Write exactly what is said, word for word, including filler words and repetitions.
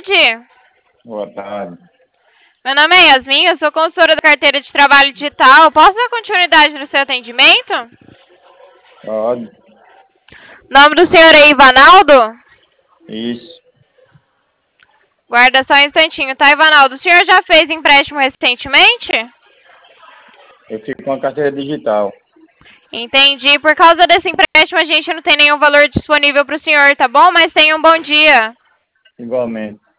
tarde. Boa tarde. Meu nome é Yasmin, eu sou consultora da carteira de trabalho digital. Posso dar continuidade no seu atendimento? Pode. O nome do senhor é Ivanaldo? Isso. Guarda só um instantinho, tá, Ivanaldo? O senhor já fez empréstimo recentemente? Eu fico com a carteira digital. Entendi. Por causa desse empréstimo, a gente não tem nenhum valor disponível para o senhor, tá bom? Mas tenha um bom dia. Igualmente.